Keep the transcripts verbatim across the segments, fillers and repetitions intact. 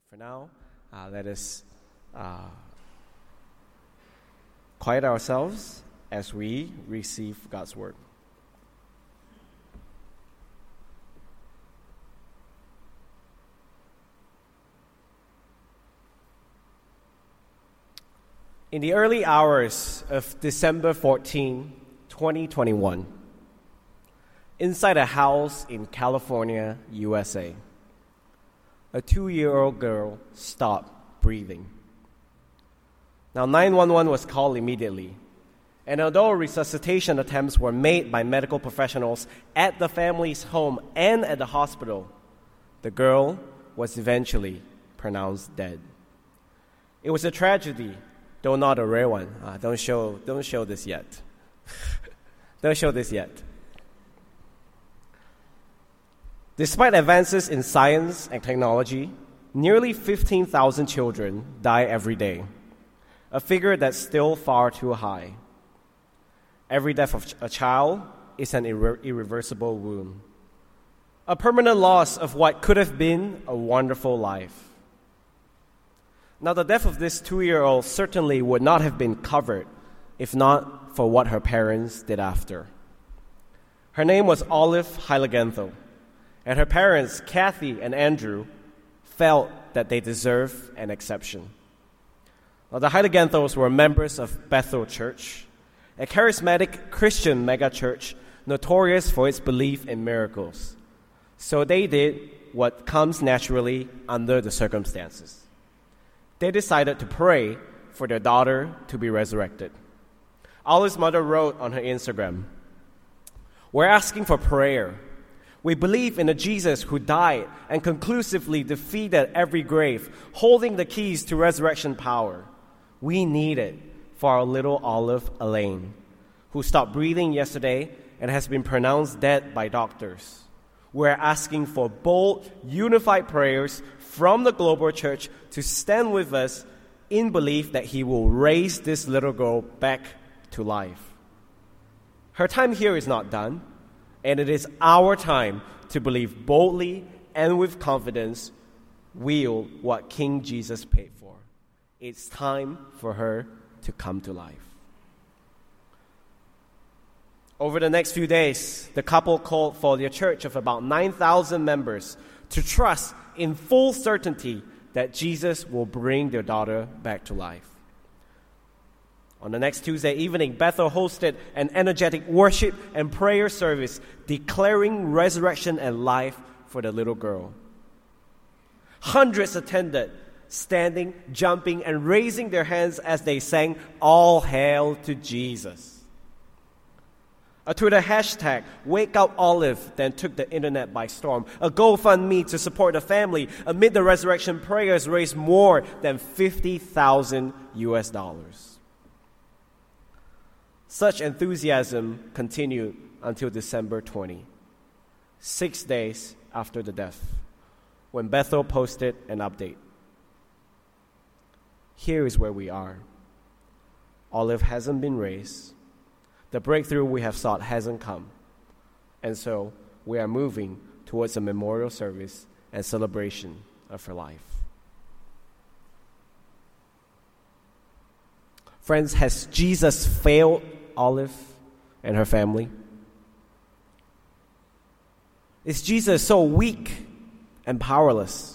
For now, uh, let us uh, quiet ourselves as we receive God's word. In the early hours of December fourteenth, twenty twenty-one, inside a house in California, U S A, a two-year-old girl stopped breathing. Now, nine one one was called immediately, and although resuscitation attempts were made by medical professionals at the family's home and at the hospital, the girl was eventually pronounced dead. It was a tragedy, though not a rare one. Uh, don't show, don't show this yet. Don't show this yet. Despite advances in science and technology, nearly fifteen thousand children die every day, a figure that's still far too high. Every death of a child is an irre- irreversible wound, a permanent loss of what could have been a wonderful life. Now, the death of this two-year-old certainly would not have been covered if not for what her parents did after. Her name was Olive Heiligantho, and her parents, Kathy and Andrew, felt that they deserved an exception. Now, the Heiliganthos were members of Bethel Church, a charismatic Christian megachurch notorious for its belief in miracles. So they did what comes naturally under the circumstances. They decided to pray for their daughter to be resurrected. Olive's mother wrote on her Instagram, "We're asking for prayer. We believe in a Jesus who died and conclusively defeated every grave, holding the keys to resurrection power. We need it for our little Olive Elaine, who stopped breathing yesterday and has been pronounced dead by doctors. We're asking for bold, unified prayers from the global church to stand with us in belief that he will raise this little girl back to life. Her time here is not done, and it is our time to believe boldly and with confidence wield what King Jesus paid for. It's time for her to come to life." Over the next few days, the couple called for their church of about nine thousand members to trust in full certainty that Jesus will bring their daughter back to life. On the next Tuesday evening, Bethel hosted an energetic worship and prayer service declaring resurrection and life for the little girl. Hundreds attended, standing, jumping, and raising their hands as they sang, "All Hail to Jesus." A Twitter hashtag, WakeUpOlive, then took the internet by storm. A GoFundMe to support the family amid the resurrection prayers raised more than fifty thousand U S dollars. Such enthusiasm continued until December twentieth, six days after the death, when Bethel posted an update. Here is where we are. Olive hasn't been raised. The breakthrough we have sought hasn't come. And so we are moving towards a memorial service and celebration of her life. Friends, has Jesus failed Olive and her family? Is Jesus so weak and powerless?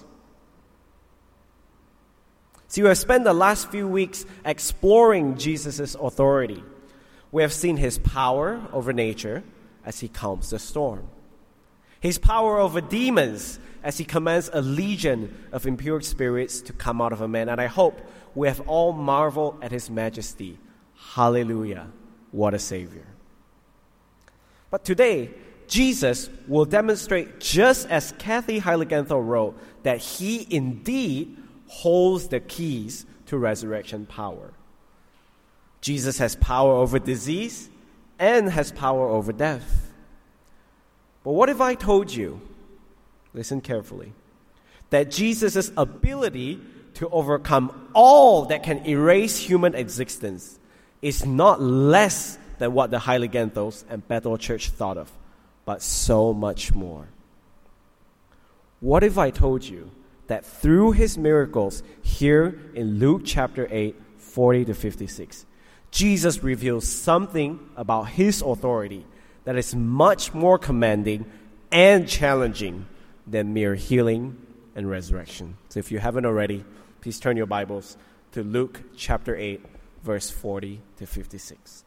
See, we have spent the last few weeks exploring Jesus' authority. We have seen his power over nature as he calms the storm, his power over demons as he commands a legion of impure spirits to come out of a man. And I hope we have all marveled at his majesty. Hallelujah, what a Savior. But today, Jesus will demonstrate, just as Kathy Heiligantho wrote, that he indeed holds the keys to resurrection power. Jesus has power over disease and has power over death. But what if I told you, listen carefully, that Jesus' ability to overcome all that can erase human existence is not less than what the Heiliganthos and Bethel Church thought of, but so much more? What if I told you that through his miracles here in Luke chapter eight, forty to fifty-six, Jesus reveals something about his authority that is much more commanding and challenging than mere healing and resurrection. So if you haven't already, please turn your Bibles to Luke chapter eight, verse forty to fifty-six.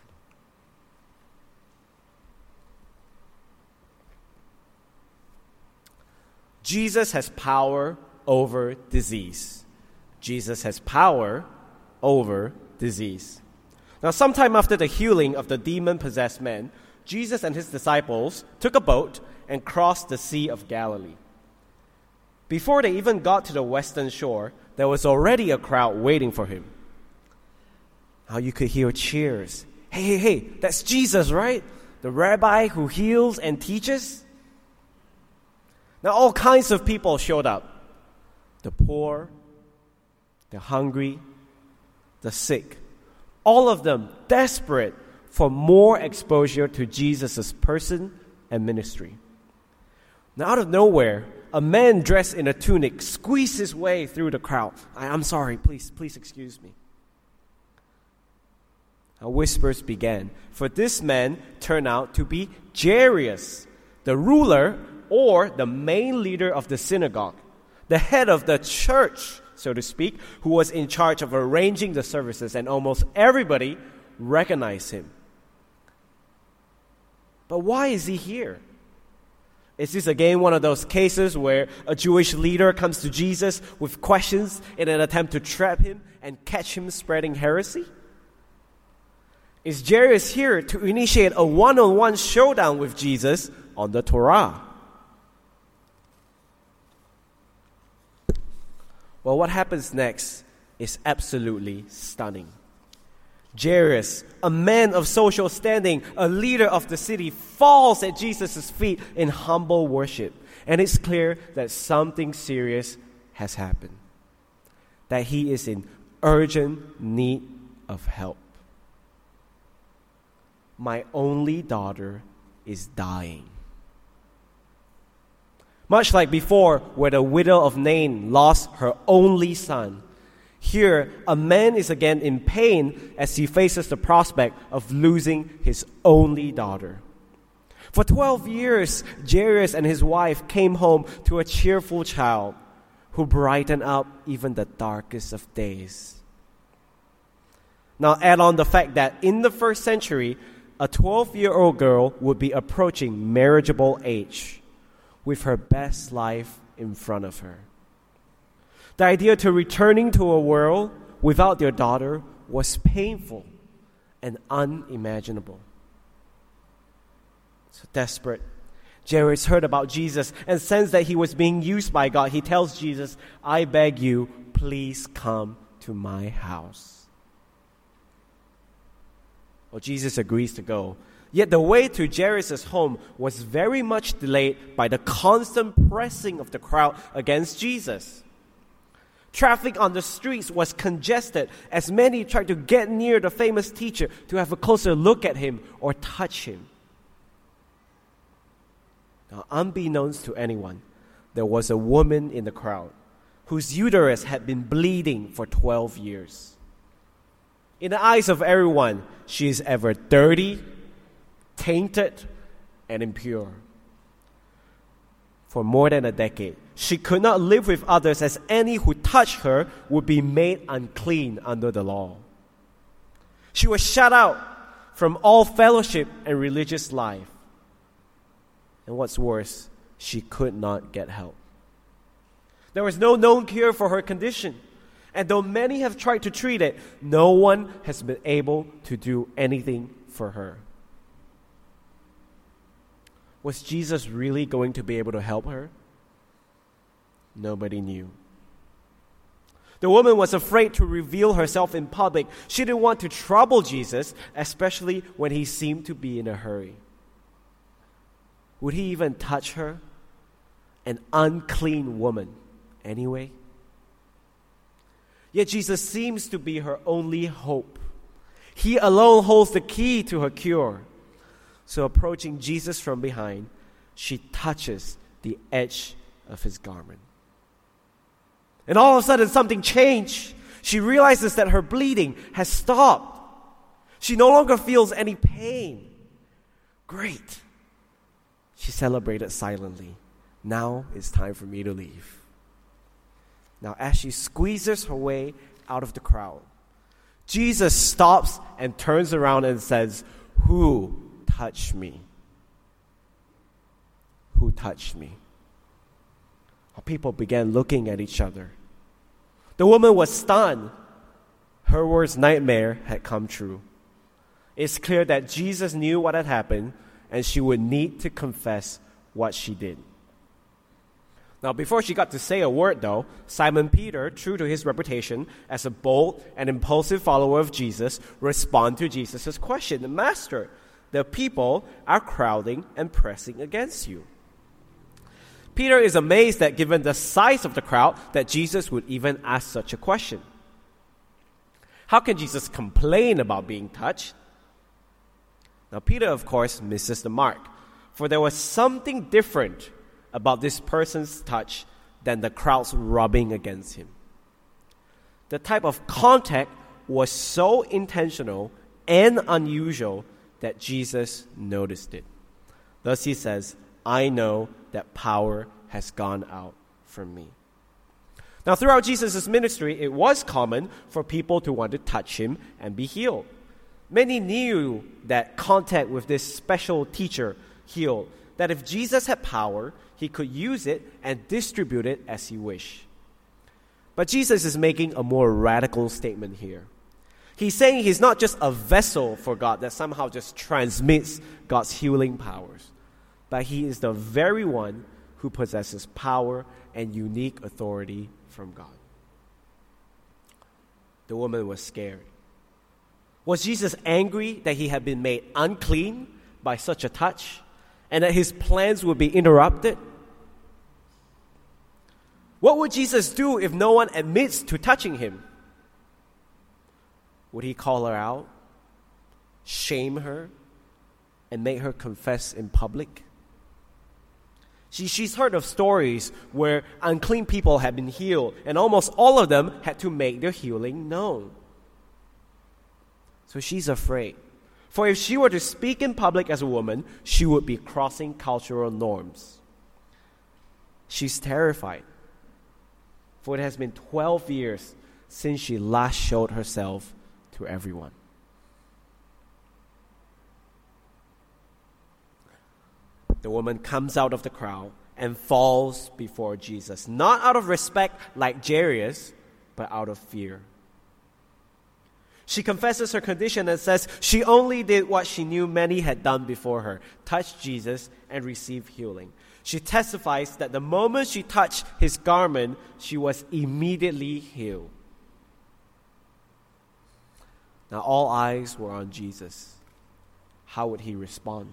Jesus has power over disease. Jesus has power over disease. Now, sometime after the healing of the demon-possessed man, Jesus and his disciples took a boat and crossed the Sea of Galilee. Before they even got to the western shore, there was already a crowd waiting for him. Now you could hear cheers. Hey, hey, hey, that's Jesus, right? The rabbi who heals and teaches? Now all kinds of people showed up. The poor, the hungry, the sick. All of them desperate for more exposure to Jesus' person and ministry. Now out of nowhere, a man dressed in a tunic squeezed his way through the crowd. I, I'm sorry, please, please excuse me. Now whispers began, for this man turned out to be Jairus, the ruler or the main leader of the synagogue, the head of the church, so to speak, who was in charge of arranging the services, and almost everybody recognized him. But why is he here? Is this again one of those cases where a Jewish leader comes to Jesus with questions in an attempt to trap him and catch him spreading heresy? Is Jairus here to initiate a one-on-one showdown with Jesus on the Torah? Well, what happens next is absolutely stunning. Jairus, a man of social standing, a leader of the city, falls at Jesus' feet in humble worship. And it's clear that something serious has happened, that he is in urgent need of help. My only daughter is dying. Much like before, where the widow of Nain lost her only son, here a man is again in pain as he faces the prospect of losing his only daughter. For twelve years, Jairus and his wife came home to a cheerful child who brightened up even the darkest of days. Now add on the fact that in the first century, a twelve-year-old girl would be approaching marriageable age, with her best life in front of her. The idea to returning to a world without their daughter was painful and unimaginable. So desperate, Jairus heard about Jesus and sensed that he was being used by God. He tells Jesus, I beg you, please come to my house. Well, Jesus agrees to go. Yet the way to Jairus' home was very much delayed by the constant pressing of the crowd against Jesus. Traffic on the streets was congested as many tried to get near the famous teacher to have a closer look at him or touch him. Now, unbeknownst to anyone, there was a woman in the crowd whose uterus had been bleeding for twelve years. In the eyes of everyone, she is ever dirty, tainted, and impure. For more than a decade, she could not live with others, as any who touched her would be made unclean under the law. She was shut out from all fellowship and religious life. And what's worse, she could not get help. There was no known cure for her condition. And though many have tried to treat it, no one has been able to do anything for her. Was Jesus really going to be able to help her? Nobody knew. The woman was afraid to reveal herself in public. She didn't want to trouble Jesus, especially when he seemed to be in a hurry. Would he even touch her? An unclean woman, anyway? Yet Jesus seems to be her only hope. He alone holds the key to her cure. So approaching Jesus from behind, she touches the edge of his garment. And all of a sudden, something changed. She realizes that her bleeding has stopped. She no longer feels any pain. Great. She celebrated silently. Now it's time for me to leave. Now, as she squeezes her way out of the crowd, Jesus stops and turns around and says, "Who touched me? Who touched me?" People began looking at each other. The woman was stunned. Her worst nightmare had come true. It's clear that Jesus knew what had happened, and she would need to confess what she did. Now, before she got to say a word, though, Simon Peter, true to his reputation as a bold and impulsive follower of Jesus, responded to Jesus' question, "Master, the people are crowding and pressing against you." Peter is amazed that given the size of the crowd, that Jesus would even ask such a question. How can Jesus complain about being touched? Now, Peter, of course, misses the mark, for there was something different about this person's touch than the crowd's rubbing against him. The type of contact was so intentional and unusual that Jesus noticed it. Thus he says, "I know that power has gone out from me." Now, throughout Jesus' ministry, it was common for people to want to touch him and be healed. Many knew that contact with this special teacher healed, that if Jesus had power, he could use it and distribute it as he wished. But Jesus is making a more radical statement here. He's saying he's not just a vessel for God that somehow just transmits God's healing powers, but he is the very one who possesses power and unique authority from God. The woman was scared. Was Jesus angry that he had been made unclean by such a touch and that his plans would be interrupted? What would Jesus do if no one admits to touching him? Would he call her out, shame her, and make her confess in public? She, she's heard of stories where unclean people have been healed, and almost all of them had to make their healing known. So she's afraid. For if she were to speak in public as a woman, she would be crossing cultural norms. She's terrified. For it has been twelve years since she last showed herself to everyone. The woman comes out of the crowd and falls before Jesus, not out of respect like Jairus, but out of fear. She confesses her condition and says she only did what she knew many had done before her, touched Jesus and received healing. She testifies that the moment she touched his garment, she was immediately healed. Now all eyes were on Jesus. How would he respond?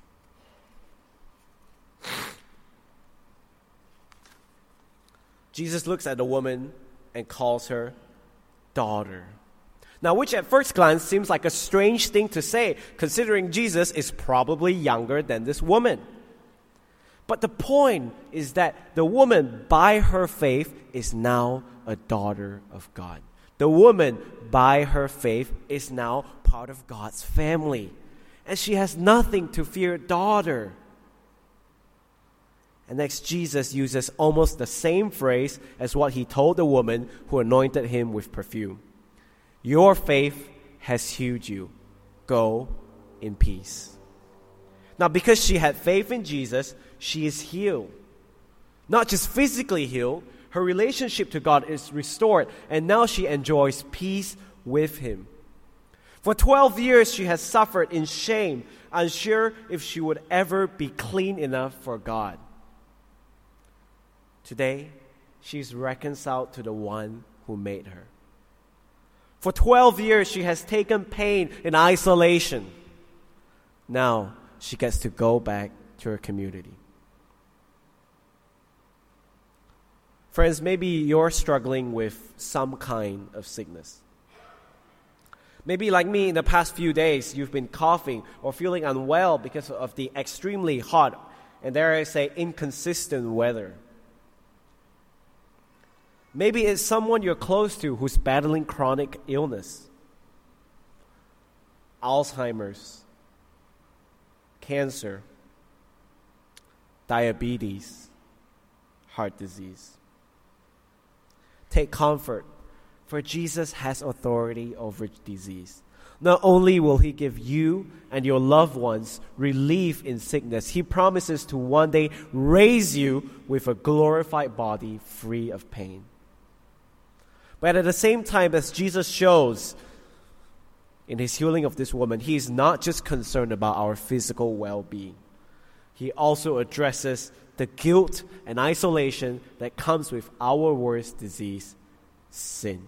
Jesus looks at the woman and calls her daughter. Now, which at first glance seems like a strange thing to say, considering Jesus is probably younger than this woman. But the point is that the woman, by her faith, is now a daughter of God. The woman, by her faith, is now part of God's family. And she has nothing to fear, daughter. And next, Jesus uses almost the same phrase as what he told the woman who anointed him with perfume. Your faith has healed you. Go in peace. Now, because she had faith in Jesus, she is healed. Not just physically healed, her relationship to God is restored, and now she enjoys peace with him. For twelve years, she has suffered in shame, unsure if she would ever be clean enough for God. Today, she's reconciled to the one who made her. For twelve years, she has taken pain in isolation. Now, she gets to go back to her community. Friends, maybe you're struggling with some kind of sickness. Maybe like me, in the past few days, you've been coughing or feeling unwell because of the extremely hot and, dare I say, inconsistent weather. Maybe it's someone you're close to who's battling chronic illness, Alzheimer's, cancer, diabetes, heart disease. Take comfort, for Jesus has authority over disease. Not only will He give you and your loved ones relief in sickness, He promises to one day raise you with a glorified body free of pain. But at the same time, as Jesus shows in His healing of this woman, He is not just concerned about our physical well-being. He also addresses the guilt and isolation that comes with our worst disease, sin.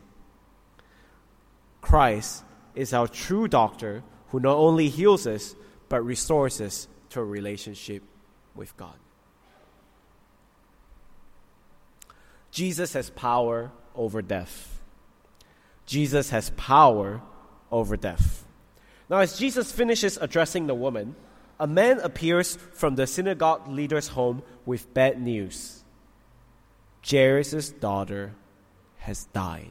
Christ is our true doctor who not only heals us, but restores us to a relationship with God. Jesus has power over death. Jesus has power over death. Now, as Jesus finishes addressing the woman, a man appears from the synagogue leader's home with bad news. Jairus' daughter has died.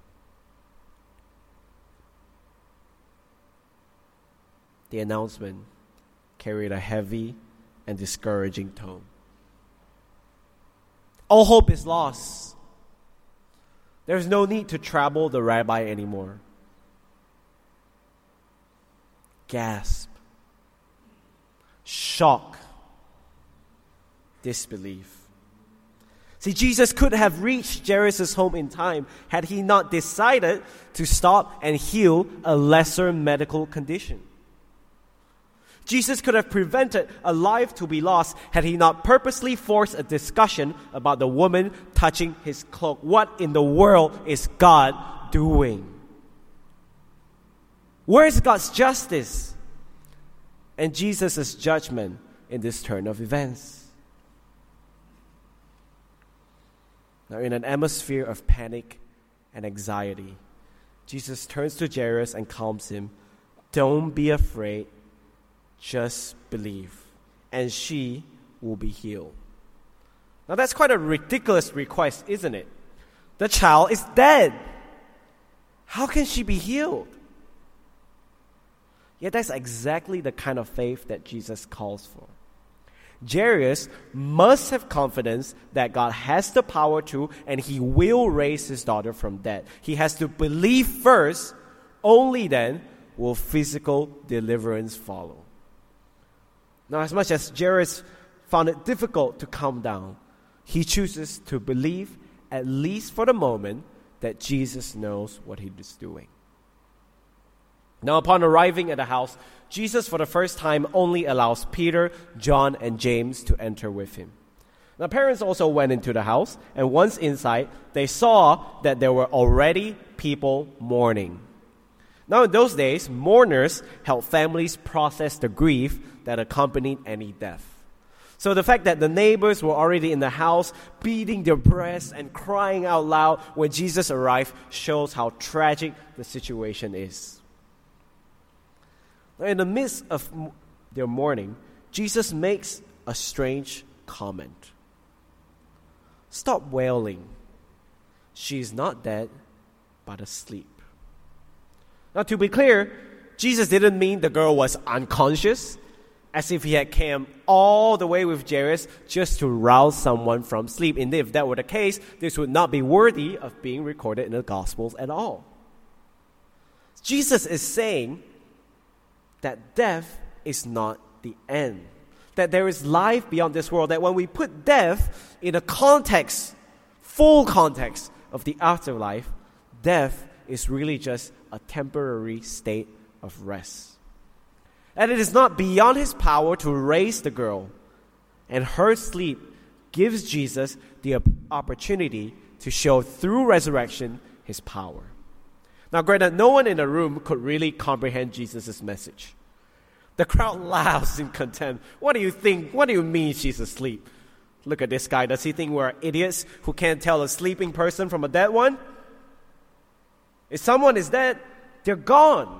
The announcement carried a heavy and discouraging tone. All hope is lost. There's no need to trouble the rabbi anymore. Gasp. Shock. Disbelief. See, Jesus could have reached Jairus' home in time had He not decided to stop and heal a lesser medical condition. Jesus could have prevented a life to be lost had He not purposely forced a discussion about the woman touching His cloak. What in the world is God doing? Where is God's justice and Jesus' judgment in this turn of events? Now, in an atmosphere of panic and anxiety, Jesus turns to Jairus and calms him. Don't be afraid. Just believe, and she will be healed. Now that's quite a ridiculous request, isn't it? The child is dead. How can she be healed? Yet that's exactly the kind of faith that Jesus calls for. Jairus must have confidence that God has the power to, and He will raise his daughter from death. He has to believe first, only then will physical deliverance follow. Now, as much as Jairus found it difficult to calm down, he chooses to believe, at least for the moment, that Jesus knows what He is doing. Now, upon arriving at the house, Jesus, for the first time, only allows Peter, John, and James to enter with Him. Now, parents also went into the house, and once inside, they saw that there were already people mourning. Now, in those days, mourners helped families process the grief that accompanied any death. So the fact that the neighbors were already in the house, beating their breasts and crying out loud when Jesus arrived, shows how tragic the situation is. Now, in the midst of their mourning, Jesus makes a strange comment. Stop wailing. She is not dead, but asleep. Now, to be clear, Jesus didn't mean the girl was unconscious, as if He had come all the way with Jairus just to rouse someone from sleep. Indeed, if that were the case, this would not be worthy of being recorded in the Gospels at all. Jesus is saying that death is not the end, that there is life beyond this world, that when we put death in a context, full context of the afterlife, death is really just a temporary state of rest. And it is not beyond His power to raise the girl, and her sleep gives Jesus the opportunity to show through resurrection His power. Now, granted, no one in the room could really comprehend Jesus' message. The crowd laughs in contempt. What do you think? What do you mean she's asleep? Look at this guy. Does he think we're idiots who can't tell a sleeping person from a dead one? If someone is dead, they're gone.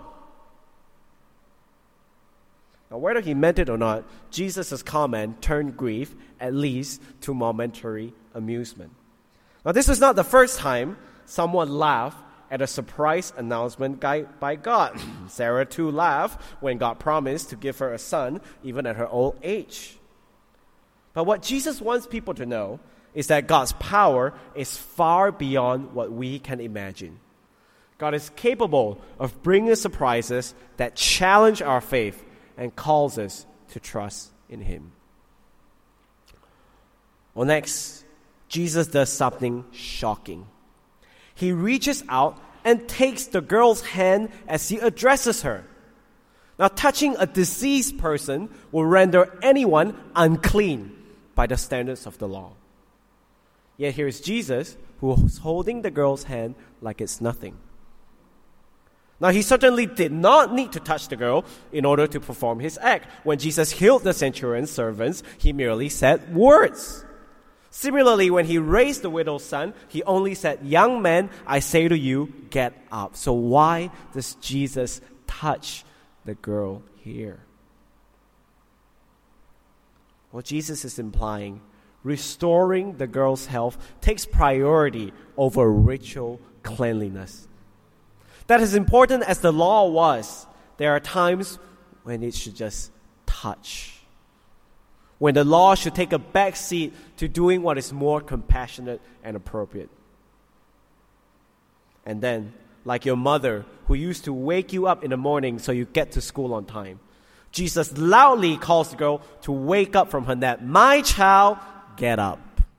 Now, whether he meant it or not, Jesus' comment turned grief, at least, to momentary amusement. Now, this was not the first time someone laughed at a surprise announcement by God. Sarah too laughed when God promised to give her a son, even at her old age. But what Jesus wants people to know is that God's power is far beyond what we can imagine. God is capable of bringing surprises that challenge our faith and calls us to trust in Him. Well, next, Jesus does something shocking. He reaches out and takes the girl's hand as he addresses her. Now, touching a diseased person will render anyone unclean by the standards of the law. Yet here is Jesus who is holding the girl's hand like it's nothing. Now, he certainly did not need to touch the girl in order to perform his act. When Jesus healed the centurion's servants, he merely said words. Similarly, when he raised the widow's son, he only said, "Young man, I say to you, get up." So why does Jesus touch the girl here? Well, Jesus is implying restoring the girl's health takes priority over ritual cleanliness. That as important as the law was, there are times when it should just touch. When the law should take a back seat to doing what is more compassionate and appropriate. And then, like your mother who used to wake you up in the morning so you get to school on time, Jesus loudly calls the girl to wake up from her nap. "My child, get up."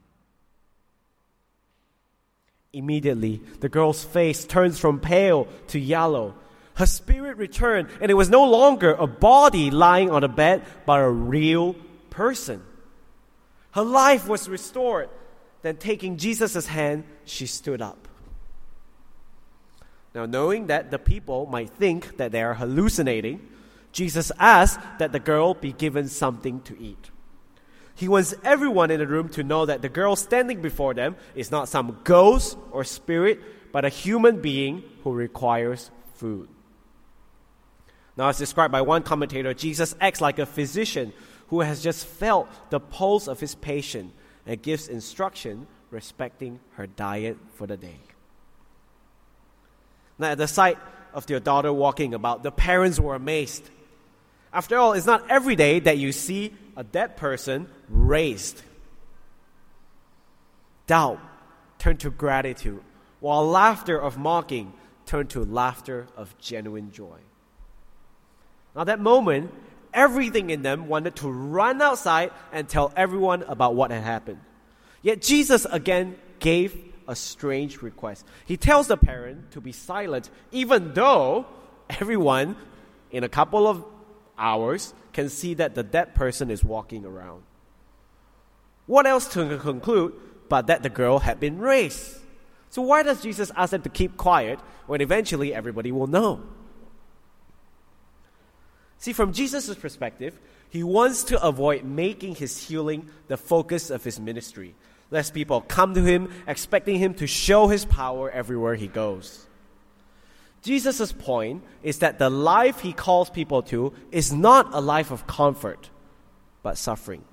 Immediately, the girl's face turns from pale to yellow. Her spirit returned, and it was no longer a body lying on a bed, but a real person. Her life was restored. Then, taking Jesus' hand, she stood up. Now, knowing that the people might think that they are hallucinating, Jesus asked that the girl be given something to eat. He wants everyone in the room to know that the girl standing before them is not some ghost or spirit, but a human being who requires food. Now, as described by one commentator, Jesus acts like a physician who has just felt the pulse of his patient and gives instruction respecting her diet for the day. Now, at the sight of their daughter walking about, the parents were amazed. After all, it's not every day that you see a dead person raised. Doubt turned to gratitude, while laughter of mocking turned to laughter of genuine joy. Now, that moment, everything in them wanted to run outside and tell everyone about what had happened. Yet Jesus again gave a strange request. He tells the parent to be silent, even though everyone in a couple of hours can see that the dead person is walking around. What else to conclude but that the girl had been raised? So why does Jesus ask them to keep quiet when eventually everybody will know? See, from Jesus' perspective, he wants to avoid making his healing the focus of his ministry, lest people come to him expecting him to show his power everywhere he goes. Jesus' point is that the life he calls people to is not a life of comfort, but suffering.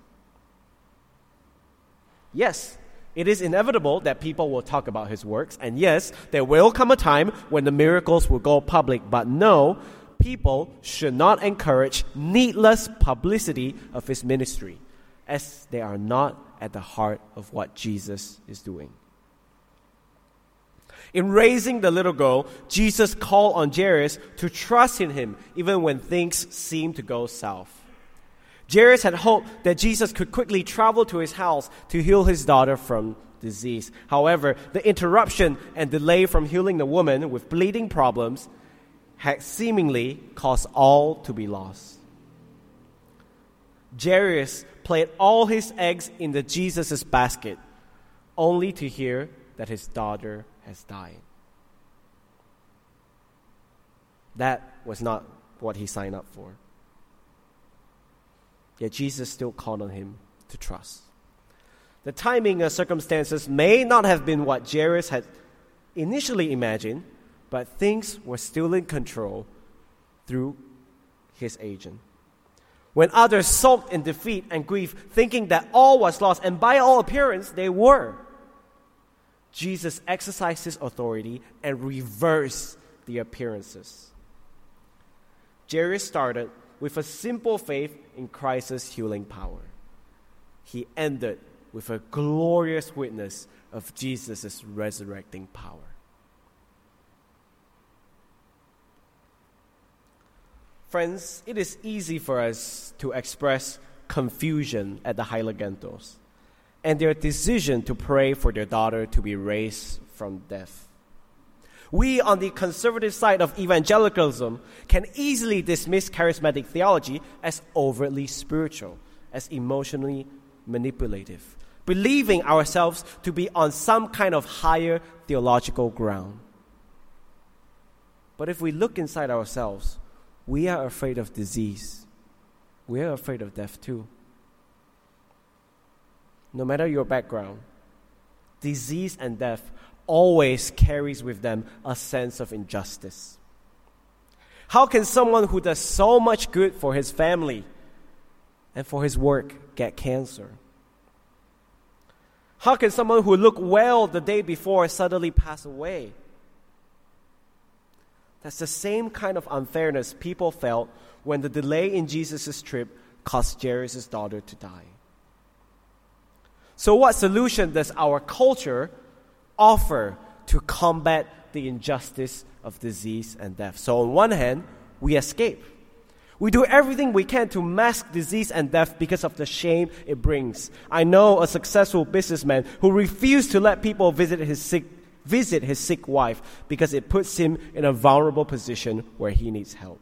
Yes, it is inevitable that people will talk about his works, and yes, there will come a time when the miracles will go public, but no, people should not encourage needless publicity of his ministry, as they are not at the heart of what Jesus is doing. In raising the little girl, Jesus called on Jairus to trust in him even when things seemed to go south. Jairus had hoped that Jesus could quickly travel to his house to heal his daughter from disease. However, the interruption and delay from healing the woman with bleeding problems had seemingly caused all to be lost. Jairus placed all his eggs in the Jesus' basket, only to hear that his daughter has died. That was not what he signed up for. Yet Jesus still called on him to trust. The timing and circumstances may not have been what Jairus had initially imagined, but things were still in control through his agent. When others sulked in defeat and grief, thinking that all was lost, and by all appearance they were, Jesus exercised his authority and reversed the appearances. Jairus started with a simple faith in Christ's healing power. He ended with a glorious witness of Jesus' resurrecting power. Friends, it is easy for us to express confusion at the Heiliggentos and their decision to pray for their daughter to be raised from death. We, on the conservative side of evangelicalism, can easily dismiss charismatic theology as overtly spiritual, as emotionally manipulative, believing ourselves to be on some kind of higher theological ground. But if we look inside ourselves, we are afraid of disease. We are afraid of death too. No matter your background, disease and death always carries with them a sense of injustice. How can someone who does so much good for his family and for his work get cancer? How can someone who looked well the day before suddenly pass away? That's the same kind of unfairness people felt when the delay in Jesus' trip caused Jairus' daughter to die. So what solution does our culture offer to combat the injustice of disease and death? So on one hand, we escape. We do everything we can to mask disease and death because of the shame it brings. I know a successful businessman who refused to let people visit his sick visit his sick wife because it puts him in a vulnerable position where he needs help.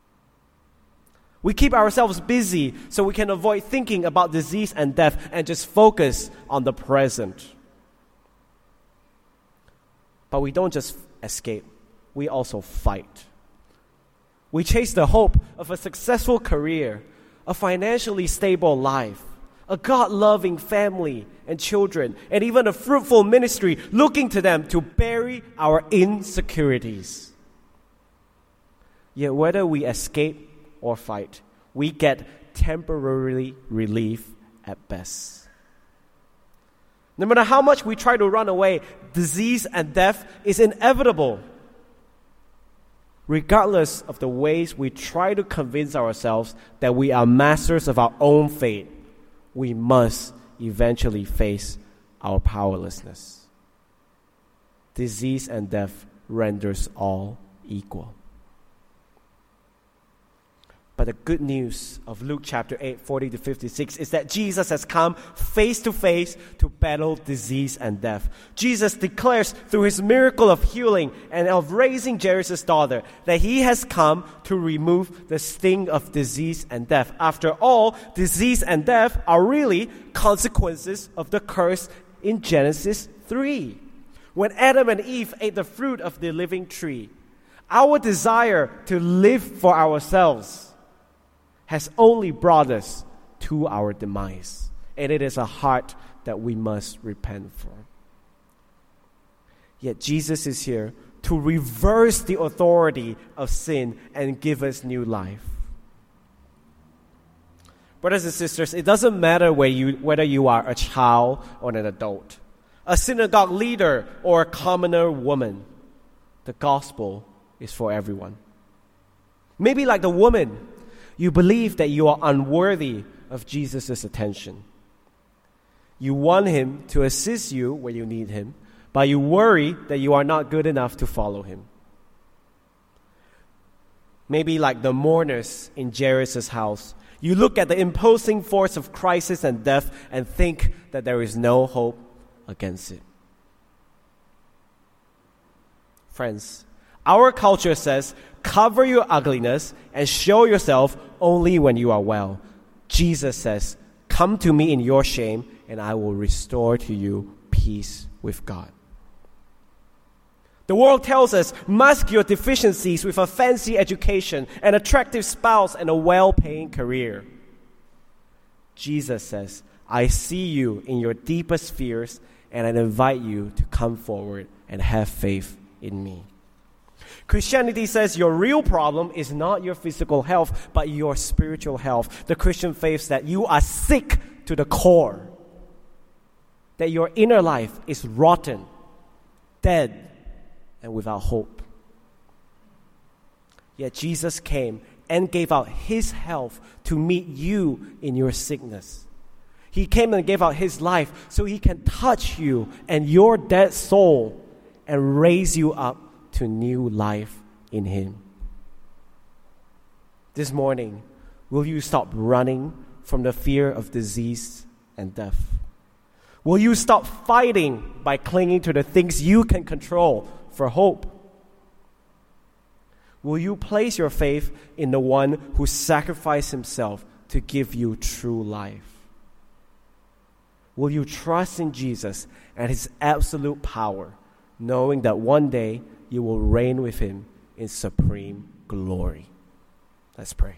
We keep ourselves busy so we can avoid thinking about disease and death and just focus on the present. But we don't just escape, we also fight. We chase the hope of a successful career, a financially stable life, a God-loving family and children, and even a fruitful ministry, looking to them to bury our insecurities. Yet whether we escape or fight, we get temporary relief at best. No matter how much we try to run away, disease and death is inevitable. Regardless of the ways we try to convince ourselves that we are masters of our own fate, we must eventually face our powerlessness. Disease and death renders all equal. But the good news of Luke chapter eight, forty to fifty-six is that Jesus has come face to face to battle disease and death. Jesus declares through his miracle of healing and of raising Jairus' daughter that he has come to remove the sting of disease and death. After all, disease and death are really consequences of the curse in Genesis three. When Adam and Eve ate the fruit of the living tree, our desire to live for ourselves has only brought us to our demise. And it is a heart that we must repent for. Yet Jesus is here to reverse the authority of sin and give us new life. Brothers and sisters, it doesn't matter where you, whether you are a child or an adult, a synagogue leader or a commoner woman. The gospel is for everyone. Maybe like the woman, you believe that you are unworthy of Jesus' attention. You want him to assist you when you need him, but you worry that you are not good enough to follow him. Maybe like the mourners in Jairus' house, you look at the imposing force of crisis and death and think that there is no hope against it. Friends, our culture says, cover your ugliness and show yourself only when you are well. Jesus says, come to me in your shame and I will restore to you peace with God. The world tells us, mask your deficiencies with a fancy education, an attractive spouse, and a well-paying career. Jesus says, I see you in your deepest fears and I invite you to come forward and have faith in me. Christianity says your real problem is not your physical health, but your spiritual health. The Christian faith that you are sick to the core, that your inner life is rotten dead and without hope. Yet Jesus came and gave out his health to meet you in your sickness. He came and gave out his life so he can touch you and your dead soul and raise you up to new life in him. This morning, will you stop running from the fear of disease and death? Will you stop fighting by clinging to the things you can control for hope? Will you place your faith in the one who sacrificed himself to give you true life? Will you trust in Jesus and his absolute power, knowing that one day you will reign with him in supreme glory? Let's pray.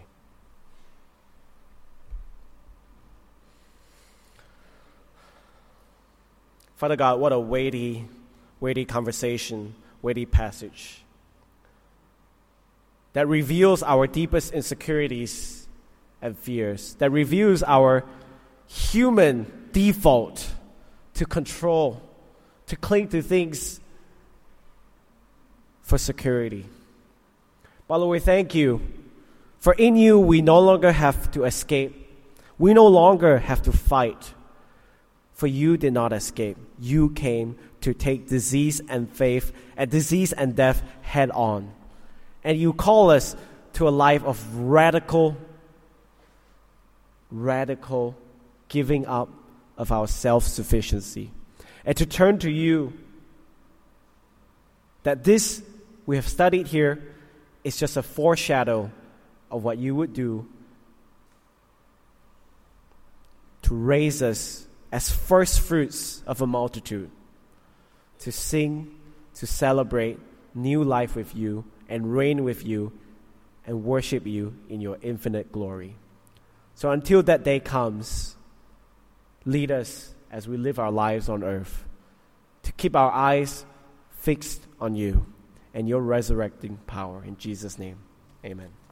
Father God, what a weighty, weighty conversation, weighty passage that reveals our deepest insecurities and fears, that reveals our human default to control, to cling to things for security. But Lord, we thank you, for in you we no longer have to escape. We no longer have to fight. For you did not escape. You came to take disease and faith, and disease and death head on. And you call us to a life of radical, radical giving up of our self-sufficiency. And to turn to you, that this we have studied here is just a foreshadow of what you would do to raise us as first fruits of a multitude, to sing, to celebrate new life with you, and reign with you, and worship you in your infinite glory. So until that day comes, lead us as we live our lives on earth, to keep our eyes fixed on you and your resurrecting power. In Jesus' name, amen.